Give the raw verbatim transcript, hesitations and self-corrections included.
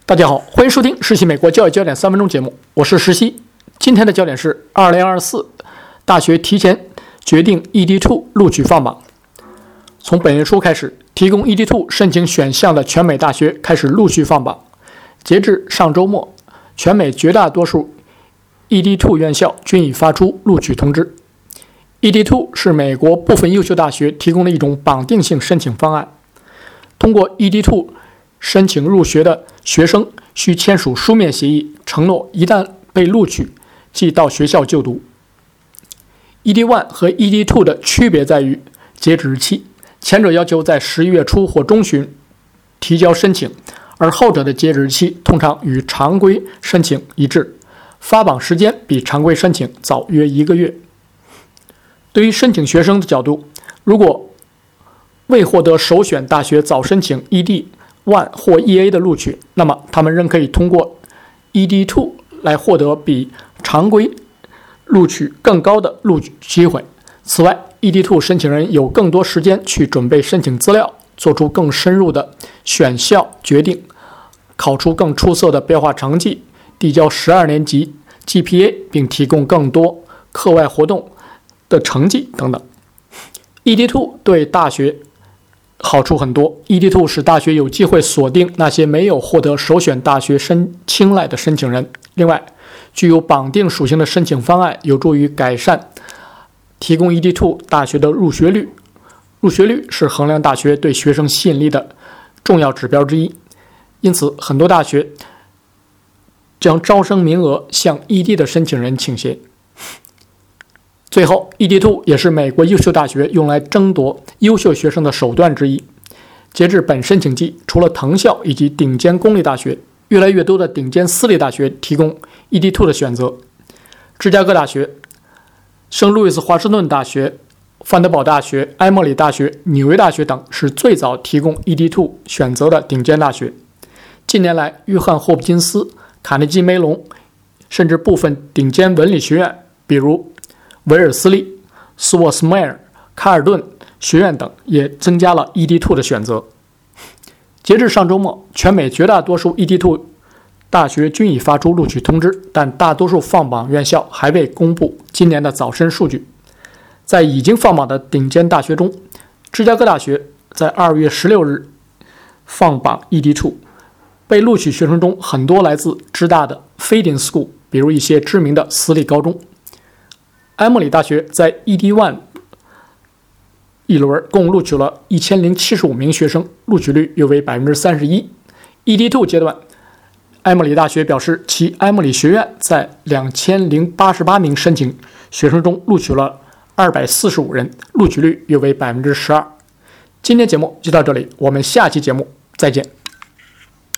大家好，欢迎收听实习美国教育焦点三分钟节目，我是实习。今天的焦点是二零二四大学提前决定 E D 二 录取放榜。从本月初开始，提供 E D 二 申请选项的全美大学开始陆续放榜。截至上周末，全美绝大多数 E D 二 院校均已发出录取通知。E D 二 是美国部分优秀大学提供的一种绑定性申请方案。通过 E D 二 申请入学的学生需签署书面协议，承诺一旦被录取，即到学校就读。E D 一 和 E D 二 的区别在于截止日期，前者要求在十一月初或中旬提交申请，而后者的截止日期通常与常规申请一致，发榜时间比常规申请早约一个月。对于申请学生的角度，如果未获得首选大学早申请 E D 一 或 E A 的录取，那么他们仍可以通过 E D 二 来获得比常规录取更高的录取机会。此外 E D 二 申请人有更多时间去准备申请资料，做出更深入的选校决定，考出更出色的标化成绩，递交十二年级 G P A， 并提供更多课外活动的成绩等等。E D 二 对大学好处很多。 E D 二 使大学有机会锁定那些没有获得首选大学申青睐的申请人。另外，具有绑定属性的申请方案有助于改善提供 E D 二 大学的入学率。入学率是衡量大学对学生吸引力的重要指标之一，因此很多大学将招生名额向 E D 的申请人倾斜。最后 E D 二 也是美国优秀大学用来争夺优秀学生的手段之一。截至本申请季，除了藤校以及顶尖公立大学，越来越多的顶尖私立大学提供 E D 二 的选择。芝加哥大学、圣路易斯华盛顿大学、范德堡大学、埃默里大学、纽约大学等是最早提供 E D 二 选择的顶尖大学。近年来，约翰霍普金斯、卡内基梅隆，甚至部分顶尖文理学院，比如维尔斯利、斯沃斯迈尔、卡尔顿学院等，也增加了 E D 二 的选择。截至上周末，全美绝大多数 E D 二 大学均已发出录取通知，但大多数放榜院校还未公布今年的早申数据。在已经放榜的顶尖大学中，芝加哥大学在二月十六日放榜 E D 二，被录取学生中很多来自芝大的 Feeding School， 比如一些知名的私立高中。埃默里大学在 E D 一 一轮共录取了一千零七十五名学生，录取率约为 百分之三十一。 E D 二 阶段，埃默里大学表示，其埃默里学院在两千零八十八名申请学生中录取了二百四十五人，录取率约为 百分之十二。 今天节目就到这里，我们下期节目再见。